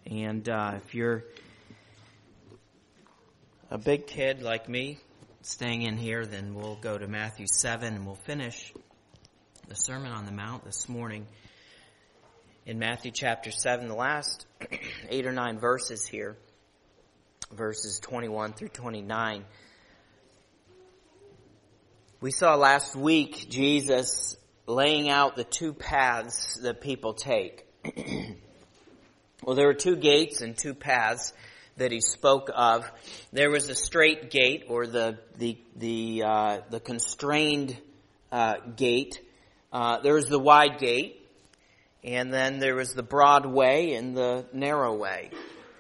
And if you're a big kid like me, staying in here, then we'll go to Matthew 7 and we'll finish the Sermon on the Mount this morning in Matthew chapter 7, the last 8 or 9 verses here, verses 21 through 29. We saw last week Jesus laying out the two paths that people take. Well, there were two gates and two paths that he spoke of. There was the straight gate, or the constrained gate. There was the wide gate, and then there was the broad way and the narrow way.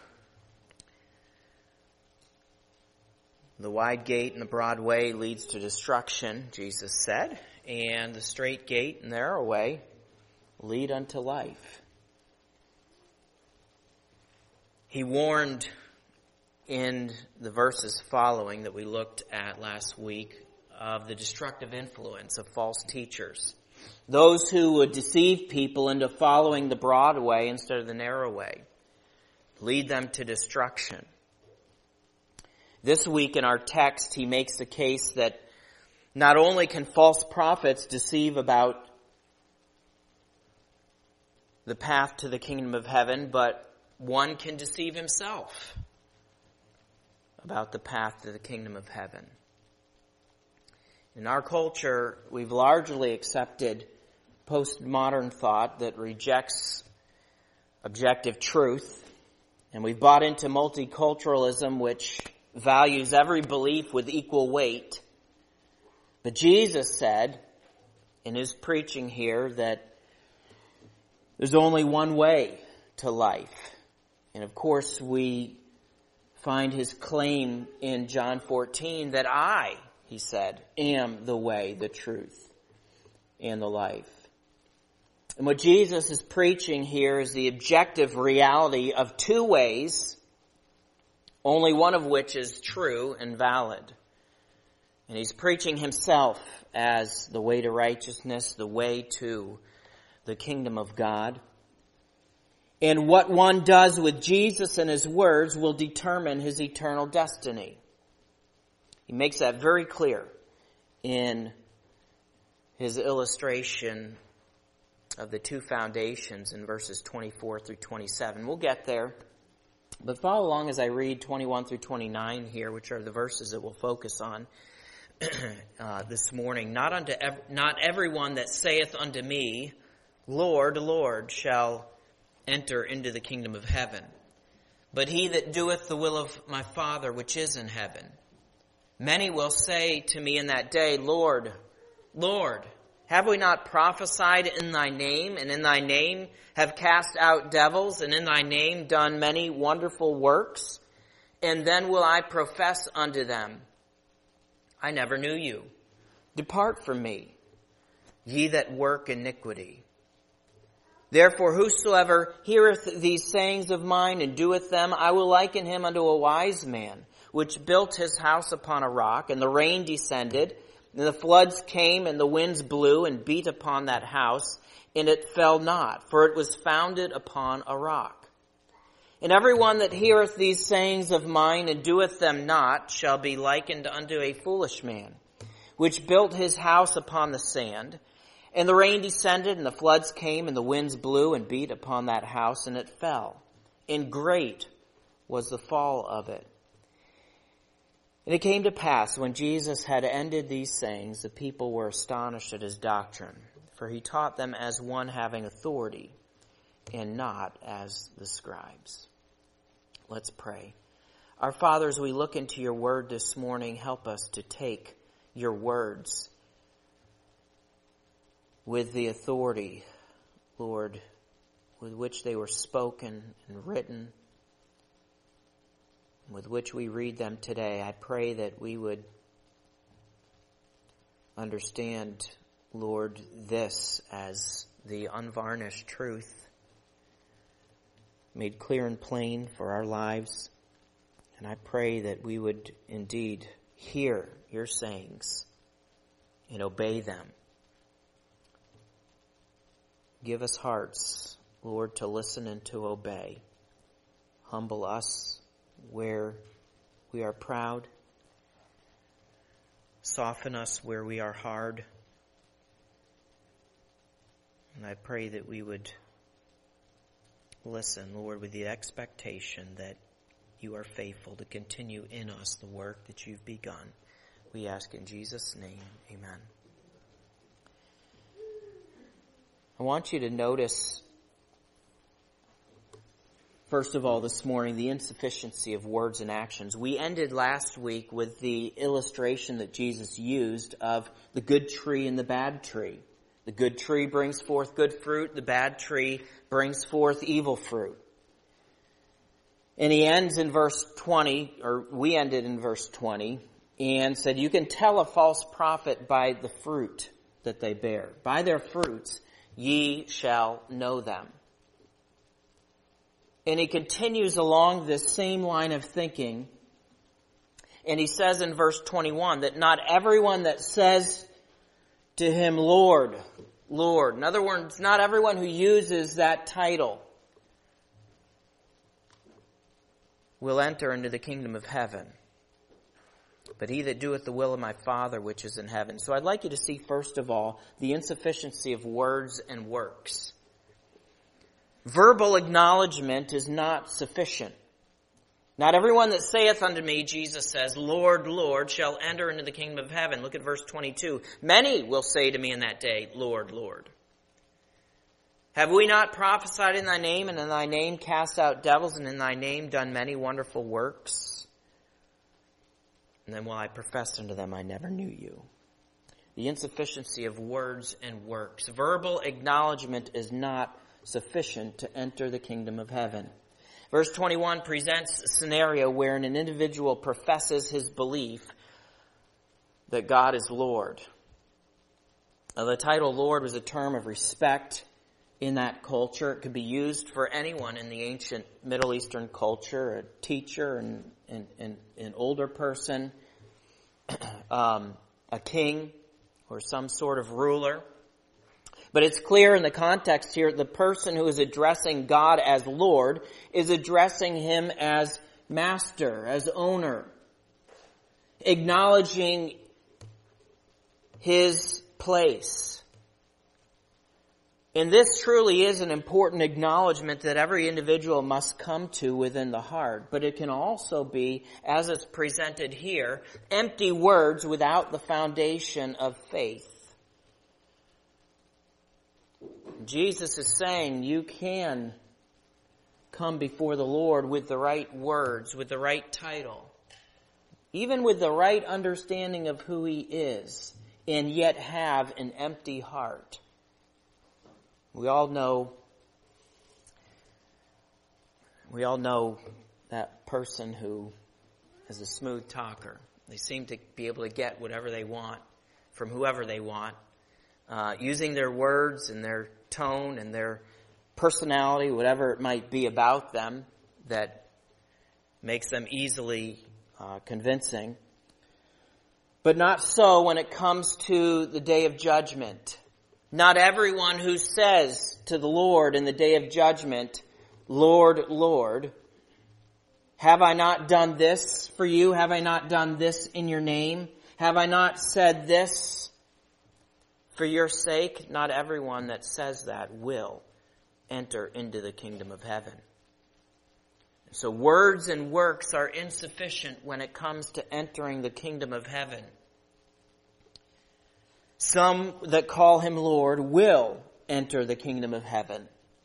The wide gate and the broad way leads to destruction, Jesus said, and the straight gate and narrow way lead unto life. He warned in the verses following that we looked at last week of the destructive influence of false teachers. Those who would deceive people into following the broad way instead of the narrow way, lead them to destruction. This week in our text, he makes the case that not only can false prophets deceive about the path to the kingdom of heaven, but one can deceive himself about the path to the kingdom of heaven. In our culture, we've largely accepted postmodern thought that rejects objective truth, and we've bought into multiculturalism, which values every belief with equal weight. But Jesus said in his preaching here that there's only one way to life. And of course, we find his claim in John 14 that I, he said, am the way, the truth, and the life. And what Jesus is preaching here is the objective reality of two ways, only one of which is true and valid. And he's preaching himself as the way to righteousness, the way to the kingdom of God. And what one does with Jesus and his words will determine his eternal destiny. He makes that very clear in his illustration of the two foundations in verses 24 through 27. We'll get there. But follow along as I read 21 through 29 here, which are the verses that we'll focus on this morning. Not everyone that saith unto me, Lord, Lord, shall enter into the kingdom of heaven, but he that doeth the will of my Father which is in heaven. Many will say to me in that day, Lord, Lord, have we not prophesied in thy name, and in thy name have cast out devils, and in thy name done many wonderful works? And then will I profess unto them, I never knew you. Depart from me, ye that work iniquity. Therefore, whosoever heareth these sayings of mine and doeth them, I will liken him unto a wise man, which built his house upon a rock, and the rain descended, and the floods came, and the winds blew and beat upon that house, and it fell not, for it was founded upon a rock. And every one that heareth these sayings of mine and doeth them not shall be likened unto a foolish man, which built his house upon the sand. And the rain descended, and the floods came, and the winds blew and beat upon that house, and it fell. And great was the fall of it. And it came to pass, when Jesus had ended these sayings, the people were astonished at his doctrine, for he taught them as one having authority, and not as the scribes. Let's pray. Our Father, as we look into your word this morning, help us to take your words with the authority, Lord, with which they were spoken and written, with which we read them today. I pray that we would understand, Lord, this as the unvarnished truth, made clear and plain for our lives. And I pray that we would indeed hear your sayings and obey them. Give us hearts, Lord, to listen and to obey. Humble us where we are proud. Soften us where we are hard. And I pray that we would listen, Lord, with the expectation that you are faithful to continue in us the work that you've begun. We ask in Jesus' name, amen. I want you to notice, first of all, this morning, the insufficiency of words and actions. We ended last week with the illustration that Jesus used of the good tree and the bad tree. The good tree brings forth good fruit. The bad tree brings forth evil fruit. And he ends in verse 20, or we ended in verse 20, and said, you can tell a false prophet by the fruit that they bear. By their fruits ye shall know them. And he continues along this same line of thinking. And he says in verse 21 that not everyone that says to him, Lord, Lord. In other words, not everyone who uses that title will enter into the kingdom of heaven, but he that doeth the will of my Father which is in heaven. So I'd like you to see, first of all, the insufficiency of words and works. Verbal acknowledgement is not sufficient. Not everyone that saith unto me, Jesus says, Lord, Lord, shall enter into the kingdom of heaven. Look at verse 22. Many will say to me in that day, Lord, Lord. Have we not prophesied in thy name, and in thy name cast out devils, and in thy name done many wonderful works? And then will I profess unto them, I never knew you. The insufficiency of words and works. Verbal acknowledgement is not sufficient to enter the kingdom of heaven. Verse 21 presents a scenario wherein an individual professes his belief that God is Lord. Now, the title Lord was a term of respect in that culture. It could be used for anyone in the ancient Middle Eastern culture, a teacher, an older person, a king, or some sort of ruler. But it's clear in the context here, the person who is addressing God as Lord is addressing him as master, as owner, acknowledging his place. And this truly is an important acknowledgement that every individual must come to within the heart. But it can also be, as it's presented here, empty words without the foundation of faith. Jesus is saying you can come before the Lord with the right words, with the right title, even with the right understanding of who he is, and yet have an empty heart. We all know that person who is a smooth talker. They seem to be able to get whatever they want from whoever they want, using their words and their tone and their personality, whatever it might be about them that makes them easily convincing. But not so when it comes to the day of judgment. Not everyone who says to the Lord in the day of judgment, Lord, Lord, have I not done this for you? Have I not done this in your name? Have I not said this for your sake? Not everyone that says that will enter into the kingdom of heaven. So words and works are insufficient when it comes to entering the kingdom of heaven. Some that call him Lord will enter the kingdom of heaven.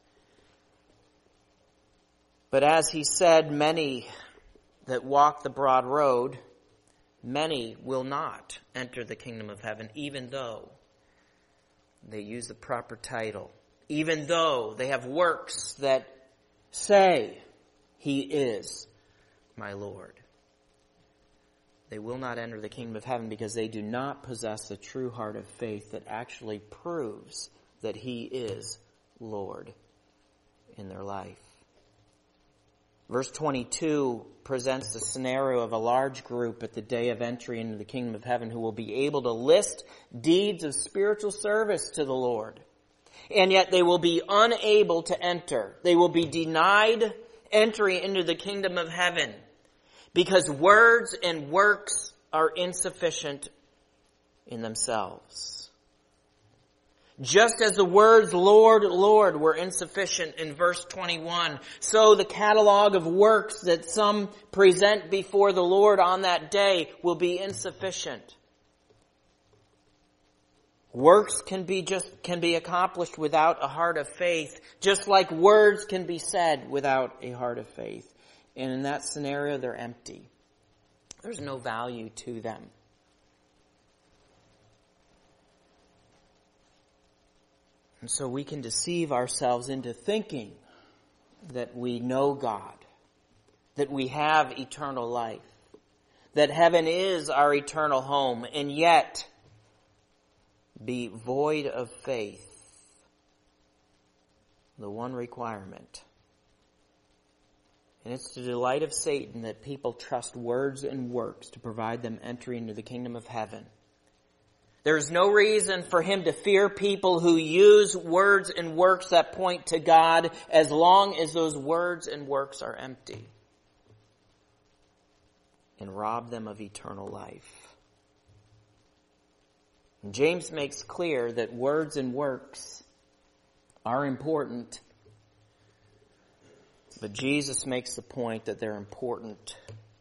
But as he said, many that walk the broad road, many will not enter the kingdom of heaven, even though they use the proper title, even though they have works that say he is my Lord. They will not enter the kingdom of heaven because they do not possess the true heart of faith that actually proves that he is Lord in their life. Verse 22 presents the scenario of a large group at the day of entry into the kingdom of heaven who will be able to list deeds of spiritual service to the Lord. And yet they will be unable to enter. They will be denied entry into the kingdom of heaven, because words and works are insufficient in themselves. Just as the words Lord, Lord were insufficient in verse 21, so the catalog of works that some present before the Lord on that day will be insufficient. Works can be accomplished without a heart of faith, just like words can be said without a heart of faith. And in that scenario, they're empty. There's no value to them. And so we can deceive ourselves into thinking that we know God, that we have eternal life, that heaven is our eternal home, and yet be void of faith. The one requirement. And it's the delight of Satan that people trust words and works to provide them entry into the kingdom of heaven. There is no reason for him to fear people who use words and works that point to God, as long as those words and works are empty and rob them of eternal life. And James makes clear that words and works are important, but Jesus makes the point that they're important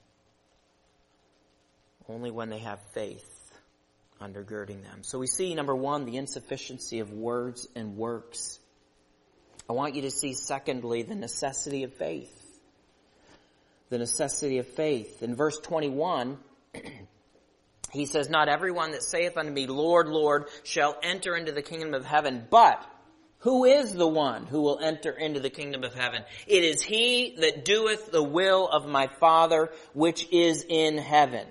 only when they have faith undergirding them. So we see, number one, the insufficiency of words and works. I want you to see, secondly, the necessity of faith. The necessity of faith. In verse 21, he says, "Not everyone that saith unto me, Lord, Lord, shall enter into the kingdom of heaven, but who is the one who will enter into the kingdom of heaven? It is he that doeth the will of my Father which is in heaven."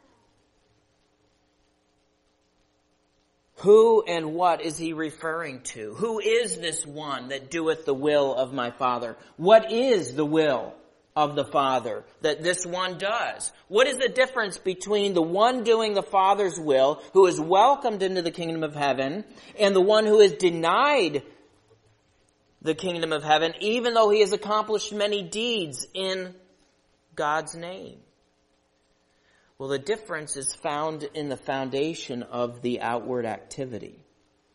Who and what is he referring to? Who is this one that doeth the will of my Father? What is the will of the Father that this one does? What is the difference between the one doing the Father's will, who is welcomed into the kingdom of heaven, and the one who is denied the kingdom of heaven, even though he has accomplished many deeds in God's name? Well, the difference is found in the foundation of the outward activity.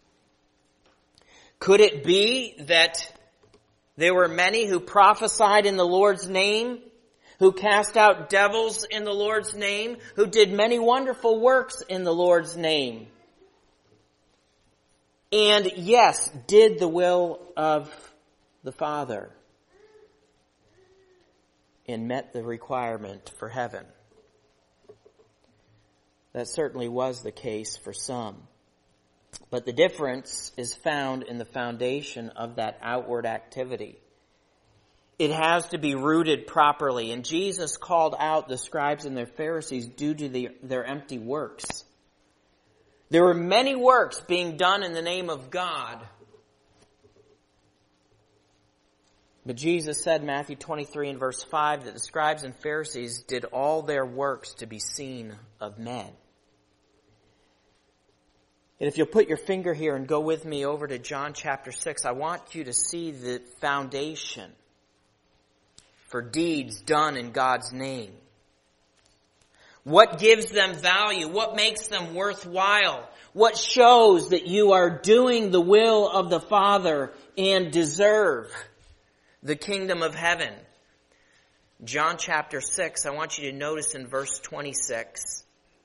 Could it be that there were many who prophesied in the Lord's name, who cast out devils in the Lord's name, who did many wonderful works in the Lord's name, and yes, did the will of the Father and met the requirement for heaven? That certainly was the case for some. But the difference is found in the foundation of that outward activity. It has to be rooted properly. And Jesus called out the scribes and their Pharisees due to their empty works. There were many works being done in the name of God. But Jesus said in Matthew 23 and verse 5 that the scribes and Pharisees did all their works to be seen of men. And if you'll put your finger here and go with me over to John chapter 6, I want you to see the foundation for deeds done in God's name. What gives them value? What makes them worthwhile? What shows that you are doing the will of the Father and deserve the kingdom of heaven? John chapter 6, I want you to notice in verse 26.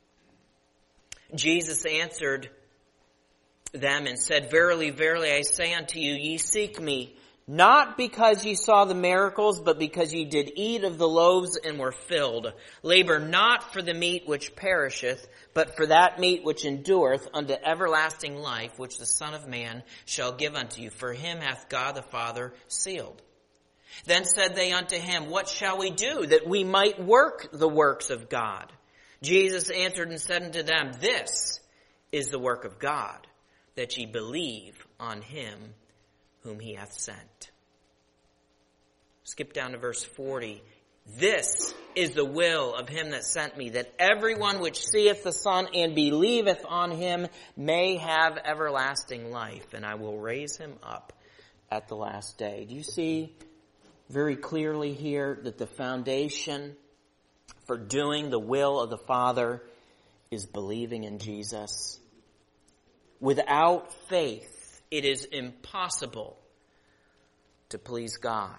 Jesus answered them and said, "Verily, verily, I say unto you, ye seek me, not because ye saw the miracles, but because ye did eat of the loaves and were filled. Labor not for the meat which perisheth, but for that meat which endureth unto everlasting life, which the Son of Man shall give unto you. For him hath God the Father sealed." Then said they unto him, "What shall we do, that we might work the works of God?" Jesus answered and said unto them, "This is the work of God, that ye believe on him whom he hath sent." Skip down to verse 40. "This is the will of him that sent me, that everyone which seeth the Son and believeth on him may have everlasting life, and I will raise him up at the last day." Do you see very clearly here that the foundation for doing the will of the Father is believing in Jesus. Without faith, it is impossible to please God.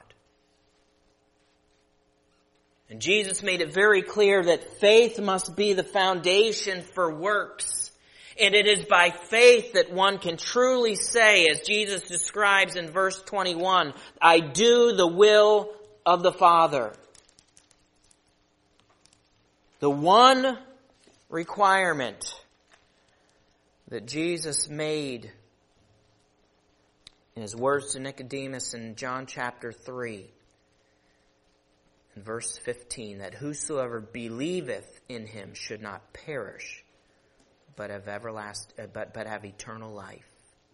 And Jesus made it very clear that faith must be the foundation for works. And it is by faith that one can truly say, as Jesus describes in verse 21, I do the will of the Father. The one requirement that Jesus made in his words to Nicodemus in John chapter 3, in verse 15, that whosoever believeth in him should not perish, but have eternal life.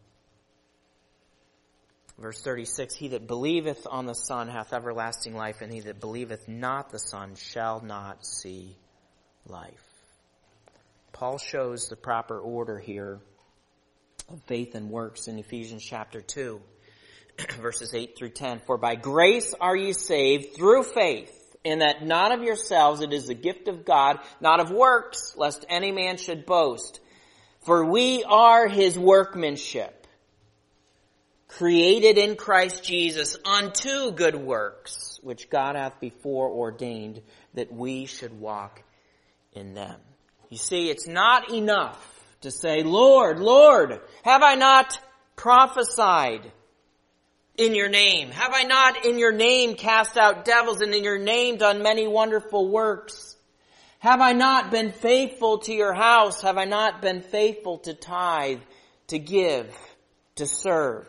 Verse 36, he that believeth on the Son hath everlasting life, and he that believeth not the Son shall not see life. Paul shows the proper order here of faith and works in Ephesians chapter 2, verses 8 through 10. For by grace are ye saved through faith, and that not of yourselves, it is the gift of God, not of works, lest any man should boast. For we are his workmanship, created in Christ Jesus unto good works, which God hath before ordained that we should walk in them. You see, it's not enough to say, Lord, Lord, have I not prophesied in your name? Have I not in your name cast out devils and in your name done many wonderful works? Have I not been faithful to your house? Have I not been faithful to tithe, to give, to serve?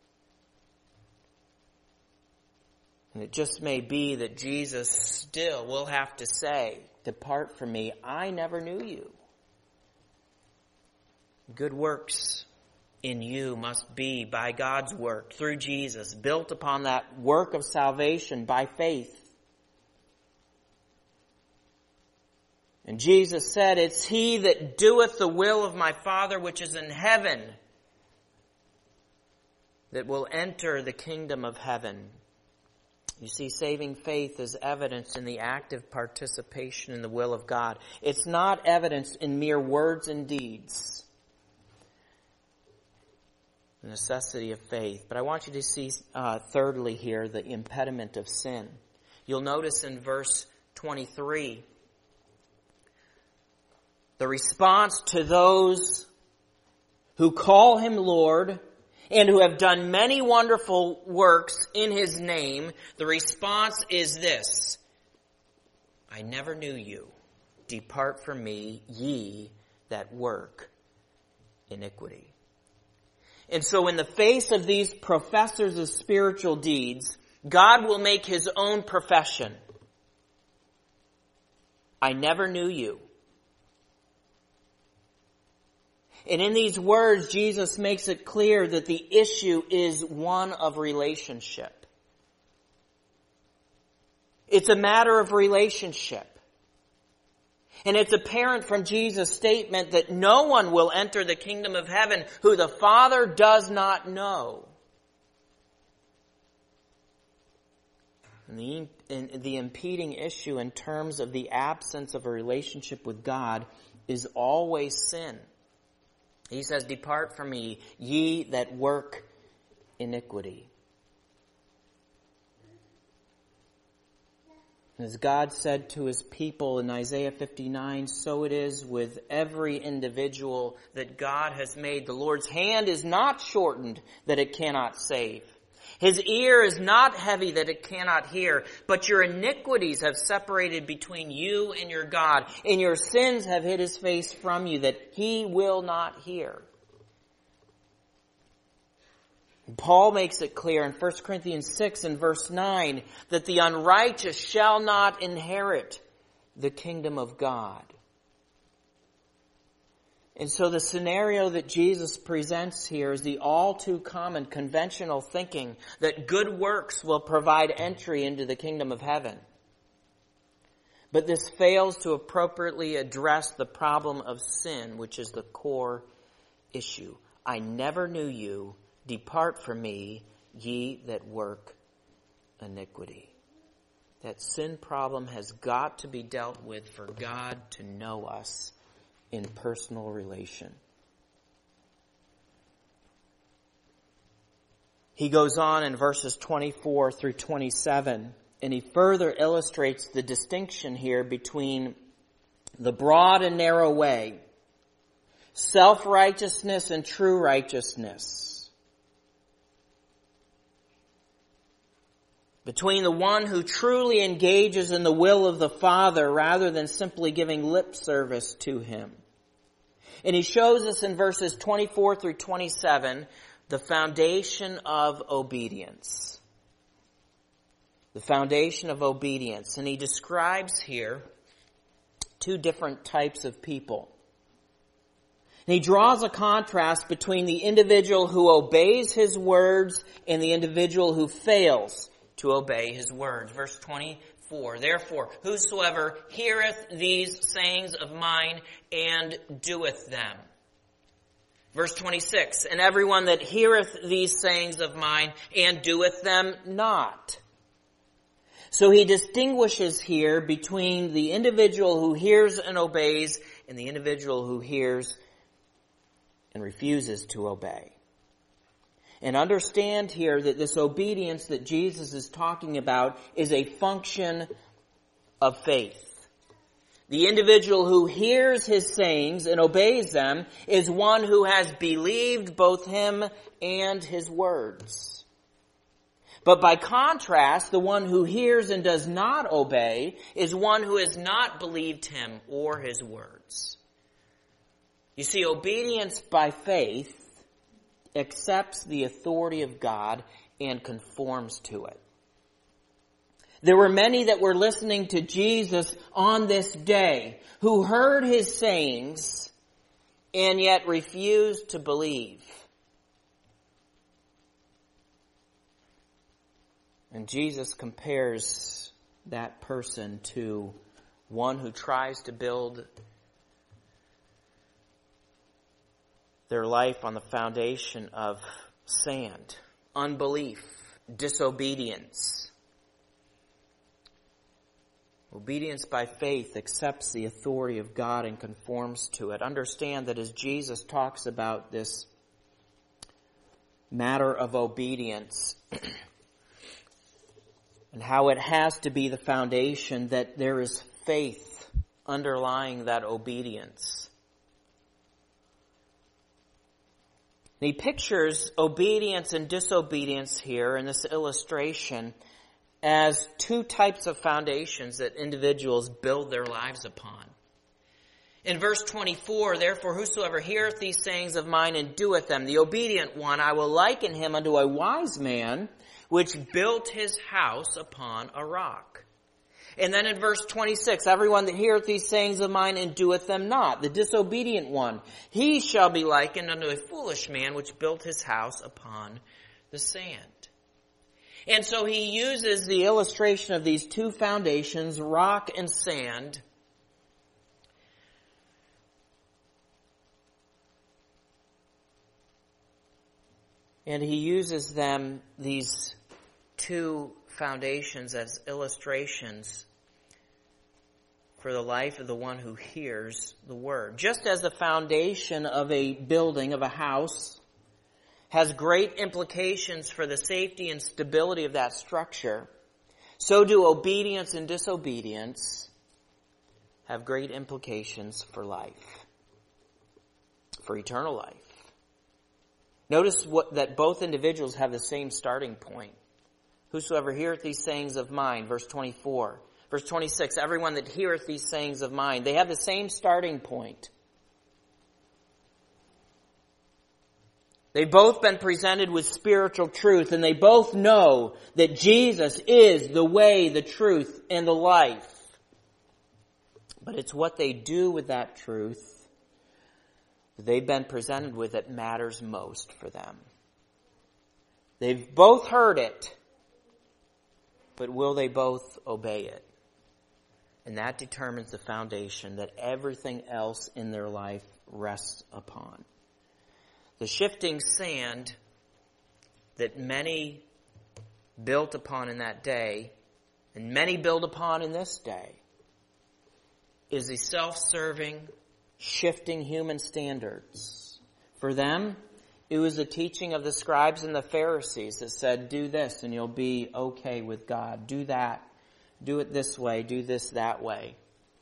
And it just may be that Jesus still will have to say, depart from me, I never knew you. Good works in you must be by God's work, through Jesus, built upon that work of salvation by faith. And Jesus said, it's he that doeth the will of my Father which is in heaven that will enter the kingdom of heaven. You see, saving faith is evidenced in the active participation in the will of God. It's not evidenced in mere words and deeds. The necessity of faith. But I want you to see, thirdly here, the impediment of sin. You'll notice in verse 23, the response to those who call him Lord and who have done many wonderful works in his name, the response is this: I never knew you. Depart from me, ye that work iniquity. And so in the face of these professors of spiritual deeds, God will make his own profession. I never knew you. And in these words, Jesus makes it clear that the issue is one of relationship. It's a matter of relationship. And it's apparent from Jesus' statement that no one will enter the kingdom of heaven who the Father does not know. And the impeding issue in terms of the absence of a relationship with God is always sin. He says, depart from me, ye that work iniquity. As God said to his people in Isaiah 59, so it is with every individual that God has made. The Lord's hand is not shortened that it cannot save. His ear is not heavy that it cannot hear. But your iniquities have separated between you and your God, and your sins have hid his face from you that he will not hear. Paul makes it clear in 1 Corinthians 6 and verse 9 that the unrighteous shall not inherit the kingdom of God. And so the scenario that Jesus presents here is the all too common conventional thinking that good works will provide entry into the kingdom of heaven. But this fails to appropriately address the problem of sin, which is the core issue. I never knew you. Depart from me, ye that work iniquity. That sin problem has got to be dealt with for God to know us in personal relation. He goes on in verses 24 through 27, and he further illustrates the distinction here between the broad and narrow way, self-righteousness and true righteousness, between the one who truly engages in the will of the Father rather than simply giving lip service to Him. And he shows us in verses 24 through 27 the foundation of obedience. The foundation of obedience. And he describes here two different types of people. And he draws a contrast between the individual who obeys his words and the individual who fails to obey his words. Verse 24, therefore, whosoever heareth these sayings of mine and doeth them. Verse 26, and everyone that heareth these sayings of mine and doeth them not. So he distinguishes here between the individual who hears and obeys and the individual who hears and refuses to obey. And understand here that this obedience that Jesus is talking about is a function of faith. The individual who hears his sayings and obeys them is one who has believed both him and his words. But by contrast, the one who hears and does not obey is one who has not believed him or his words. You see, obedience by faith accepts the authority of God and conforms to it. There were many that were listening to Jesus on this day who heard his sayings and yet refused to believe. And Jesus compares that person to one who tries to build their life on the foundation of sand, unbelief, disobedience. Obedience by faith accepts the authority of God and conforms to it. Understand that as Jesus talks about this matter of obedience and how it has to be the foundation, that there is faith underlying that obedience. And he pictures obedience and disobedience here in this illustration as two types of foundations that individuals build their lives upon. In verse 24, therefore whosoever heareth these sayings of mine and doeth them, the obedient one, I will liken him unto a wise man, which built his house upon a rock. And then in verse 26, everyone that heareth these sayings of mine and doeth them not, the disobedient one, he shall be likened unto a foolish man, which built his house upon the sand. And so he uses the illustration of these two foundations, rock and sand, and he uses them, these two foundations, as illustrations for the life of the one who hears the word. Just as the foundation of a building, of a house, has great implications for the safety and stability of that structure, so do obedience and disobedience have great implications for life, for eternal life. Notice that both individuals have the same starting point. Whosoever heareth these sayings of mine, verse 24. Verse 26, everyone that heareth these sayings of mine, they have the same starting point. They've both been presented with spiritual truth, and they both know that Jesus is the way, the truth, and the life. But it's what they do with that truth that they've been presented with that matters most for them. They've both heard it, but will they both obey it? And that determines the foundation that everything else in their life rests upon. The shifting sand that many built upon in that day, and many build upon in this day, is the self-serving, shifting human standards. For them, it was the teaching of the scribes and the Pharisees that said, do this and you'll be okay with God. Do that. Do it this way. Do this that way.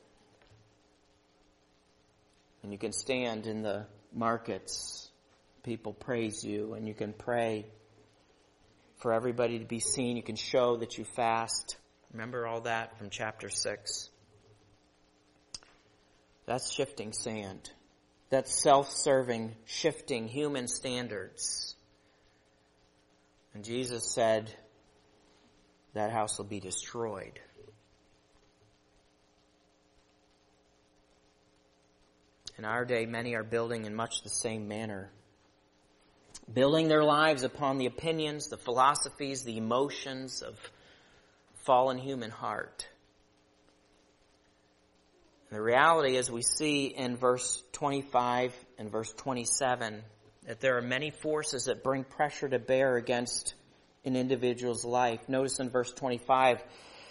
And you can stand in the markets. People praise you, and you can pray for everybody to be seen. You can show that you fast. Remember all that from chapter 6. That's shifting sand. That's self-serving, shifting human standards. And Jesus said, that house will be destroyed. In our day, many are building in much the same manner. Building their lives upon the opinions, the philosophies, the emotions of fallen human heart. And the reality is we see in verse 25 and verse 27 that there are many forces that bring pressure to bear against an individual's life. Notice in verse 25,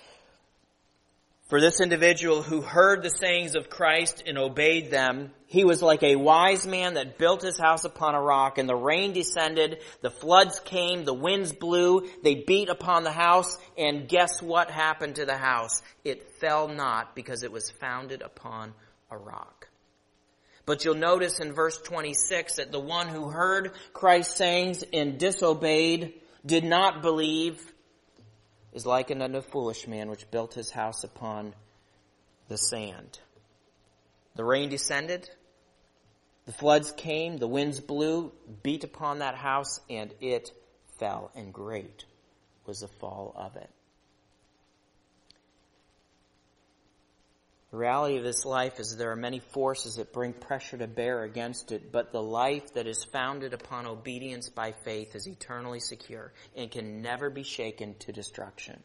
for this individual who heard the sayings of Christ and obeyed them, he was like a wise man that built his house upon a rock, and the rain descended, the floods came, the winds blew, they beat upon the house, and guess what happened to the house? It fell not, because it was founded upon a rock. But you'll notice in verse 26 that the one who heard Christ's sayings and disobeyed, did not believe, is likened unto a foolish man which built his house upon the sand. The rain descended, the floods came, the winds blew, beat upon that house, and it fell, and great was the fall of it. The reality of this life is there are many forces that bring pressure to bear against it, but the life that is founded upon obedience by faith is eternally secure and can never be shaken to destruction.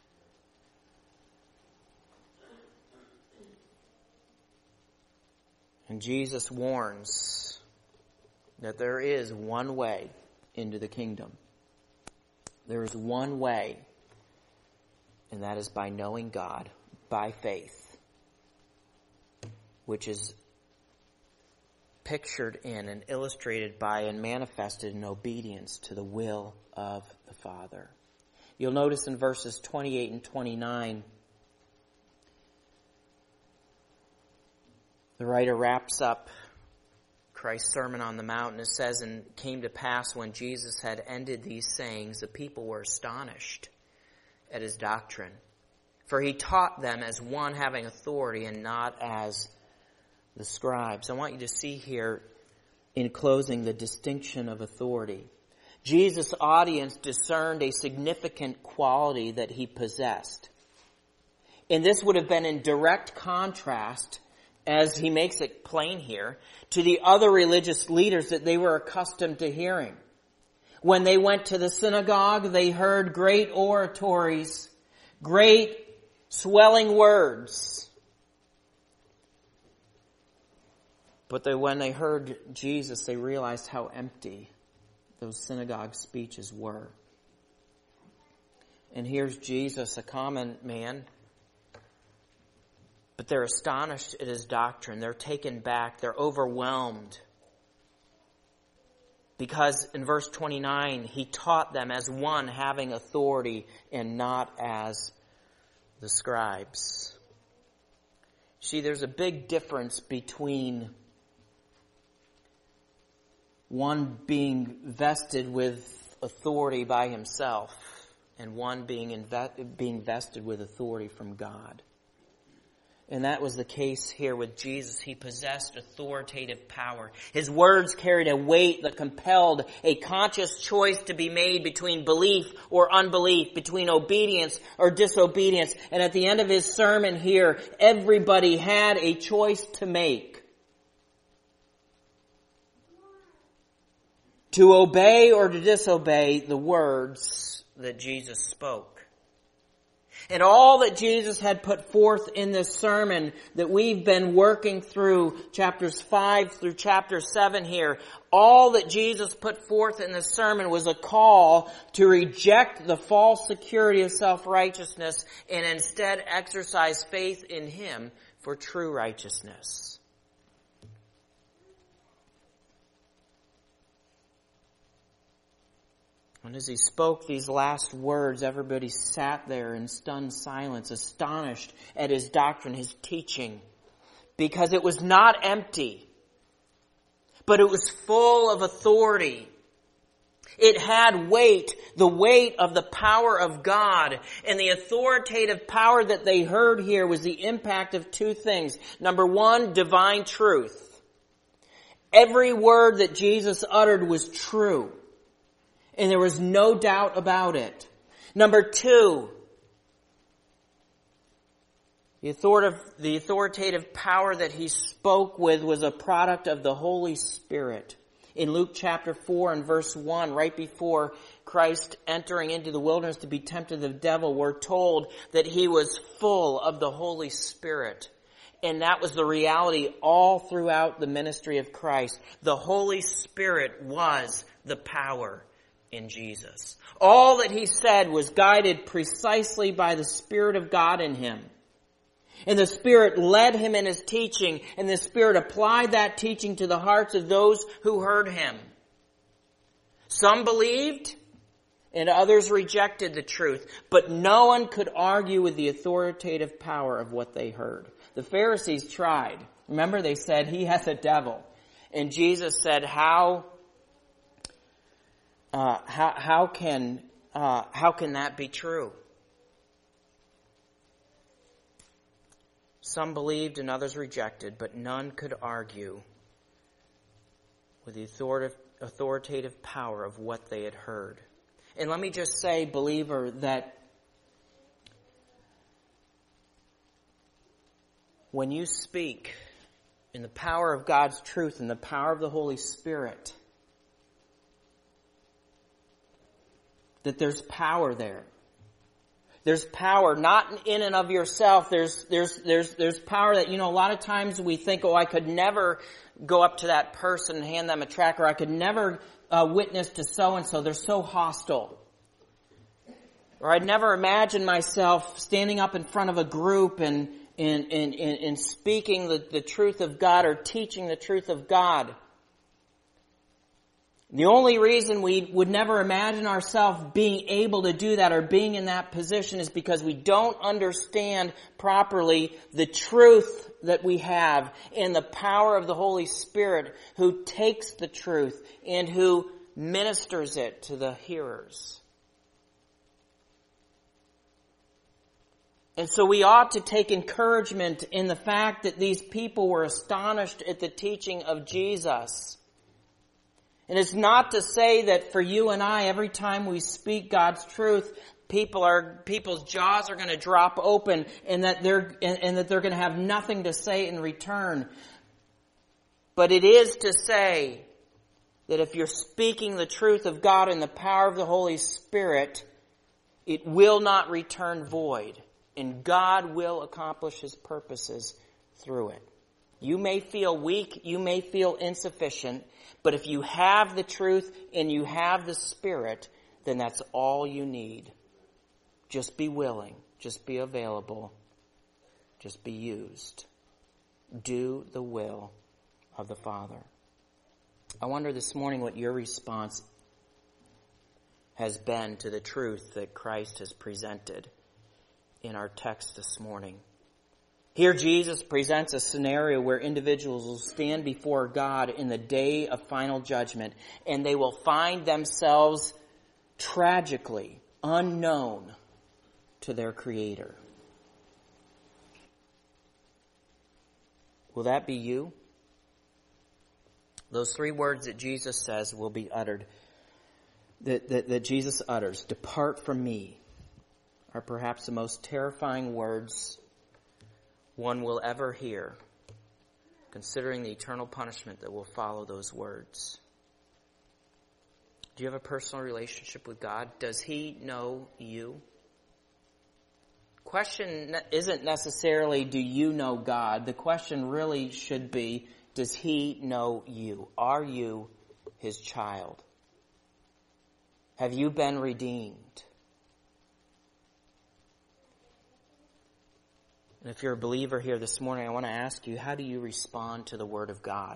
And Jesus warns that there is one way into the kingdom. There is one way, and that is by knowing God by faith, which is pictured in and illustrated by and manifested in obedience to the will of the Father. You'll notice in verses 28 and 29, the writer wraps up Christ's Sermon on the Mount, and it says, and it came to pass when Jesus had ended these sayings, the people were astonished at his doctrine. For he taught them as one having authority and not as the scribes. I want you to see here in closing the distinction of authority. Jesus' audience discerned a significant quality that he possessed. And this would have been in direct contrast, as he makes it plain here, to the other religious leaders that they were accustomed to hearing. When they went to the synagogue, they heard great oratories, great swelling words. But when they heard Jesus, they realized how empty those synagogue speeches were. And here's Jesus, a common man, but they're astonished at his doctrine. They're taken back. They're overwhelmed. Because in verse 29, he taught them as one having authority and not as the scribes. See, there's a big difference between one being vested with authority by himself and one being vested with authority from God. And that was the case here with Jesus. He possessed authoritative power. His words carried a weight that compelled a conscious choice to be made between belief or unbelief, between obedience or disobedience. And at the end of his sermon here, everybody had a choice to make. To obey or to disobey the words that Jesus spoke. And all that Jesus had put forth in this sermon that we've been working through, chapters 5 through chapter 7 here, all that Jesus put forth in this sermon was a call to reject the false security of self-righteousness and instead exercise faith in Him for true righteousness. And as He spoke these last words, everybody sat there in stunned silence, astonished at His doctrine, His teaching, because it was not empty, but it was full of authority. It had weight, the weight of the power of God. And the authoritative power that they heard here was the impact of two things. Number one, divine truth. Every word that Jesus uttered was true. And there was no doubt about it. Number two, the authoritative power that He spoke with was a product of the Holy Spirit. In Luke chapter 4 and verse 1, right before Christ entering into the wilderness to be tempted of the devil, we're told that He was full of the Holy Spirit. And that was the reality all throughout the ministry of Christ. The Holy Spirit was the power in Jesus. All that He said was guided precisely by the Spirit of God in Him. And the Spirit led Him in His teaching, and the Spirit applied that teaching to the hearts of those who heard Him. Some believed, and others rejected the truth, but no one could argue with the authoritative power of what they heard. The Pharisees tried. Remember, they said, He has a devil. And Jesus said, How can that be true? Some believed and others rejected, but none could argue with the authoritative power of what they had heard. And let me just say, believer, that when you speak in the power of God's truth and the power of the Holy Spirit, that there's power there. There's power not in and of yourself. There's power that, a lot of times we think, I could never go up to that person and hand them a tract, or I could never witness to so-and-so. They're so hostile. Or I'd never imagine myself standing up in front of a group and speaking the truth of God or teaching the truth of God. The only reason we would never imagine ourselves being able to do that or being in that position is because we don't understand properly the truth that we have and the power of the Holy Spirit who takes the truth and who ministers it to the hearers. And so we ought to take encouragement in the fact that these people were astonished at the teaching of Jesus. And it's not to say that for you and I, every time we speak God's truth, people's jaws are going to drop open and that they're going to have nothing to say in return. But it is to say that if you're speaking the truth of God in the power of the Holy Spirit, it will not return void, and God will accomplish His purposes through it. You may feel weak, you may feel insufficient, but if you have the truth and you have the Spirit, then that's all you need. Just be willing. Just be available. Just be used. Do the will of the Father. I wonder this morning what your response has been to the truth that Christ has presented in our text this morning. Here Jesus presents a scenario where individuals will stand before God in the day of final judgment, and they will find themselves tragically unknown to their Creator. Will that be you? Those three words that Jesus says will be uttered, that Jesus utters, "Depart from me," are perhaps the most terrifying words one will ever hear, considering the eternal punishment that will follow those words. Do you have a personal relationship with God? Does He know you? question isn't necessarily, do you know God? The question really should be, does He know you? Are you His child? Have you been redeemed? And if you're a believer here this morning, I want to ask you, how do you respond to the Word of God?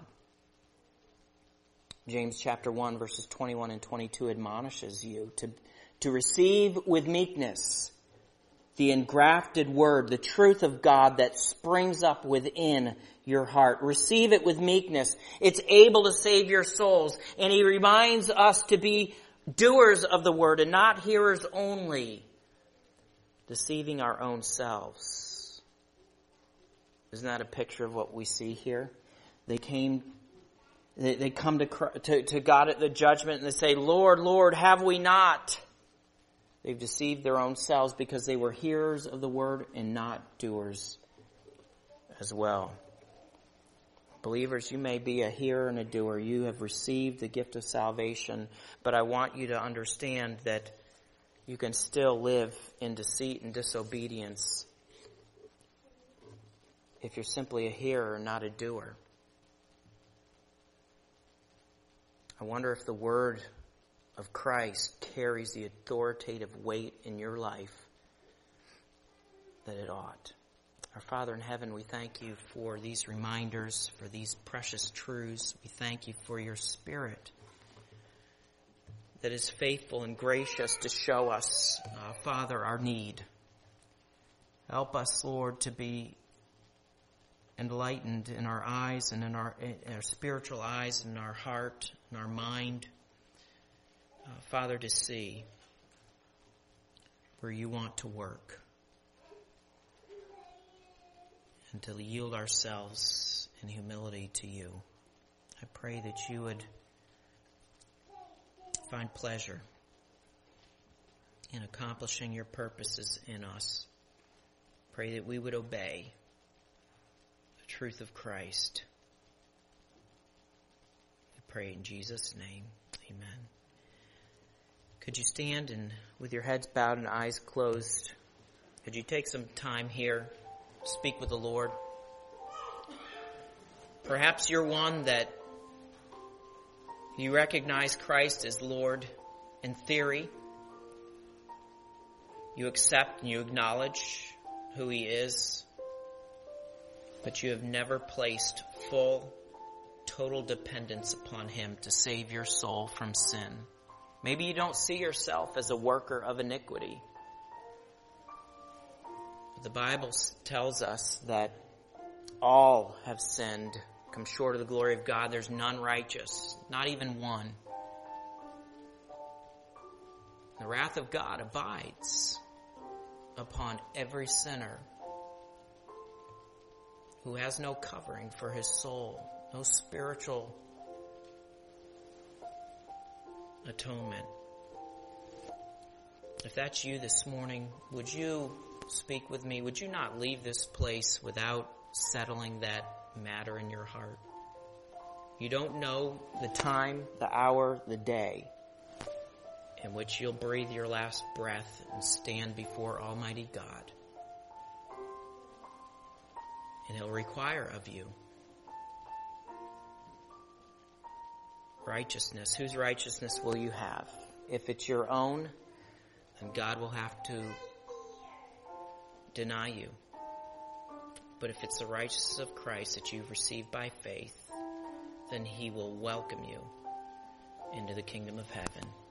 James chapter 1, verses 21 and 22 admonishes you to receive with meekness the engrafted Word, the truth of God that springs up within your heart. Receive it with meekness. It's able to save your souls. And He reminds us to be doers of the Word and not hearers only, deceiving our own selves. Isn't that a picture of what we see here? They come to God at the judgment and they say, Lord, Lord, have we not? They've deceived their own selves because they were hearers of the Word and not doers as well. Believers, you may be a hearer and a doer. You have received the gift of salvation, but I want you to understand that you can still live in deceit and disobedience if you're simply a hearer and not a doer. I wonder if the Word of Christ carries the authoritative weight in your life that it ought. Our Father in heaven, we thank you for these reminders, for these precious truths. We thank you for your Spirit that is faithful and gracious to show us, Father, our need. Help us, Lord, to be enlightened in our eyes and in our spiritual eyes, in our heart, in our mind. Father, to see where you want to work and to yield ourselves in humility to you. I pray that you would find pleasure in accomplishing your purposes in us. Pray that we would obey the truth of Christ. We pray in Jesus' name. Amen. Could you stand and with your heads bowed and eyes closed, could you take some time here, speak with the Lord? Perhaps you're one that you recognize Christ as Lord in theory. You accept and you acknowledge who He is, but you have never placed full, total dependence upon Him to save your soul from sin. Maybe you don't see yourself as a worker of iniquity. But the Bible tells us that all have sinned, come short of the glory of God. There's none righteous, not even one. The wrath of God abides upon every sinner who has no covering for his soul, no spiritual atonement. If that's you this morning, would you speak with me? Would you not leave this place without settling that matter in your heart? You don't know the time, the hour, the day in which you'll breathe your last breath and stand before Almighty God. And He'll require of you righteousness. Whose righteousness will you have? If it's your own, then God will have to deny you. But if it's the righteousness of Christ that you've received by faith, then He will welcome you into the kingdom of heaven.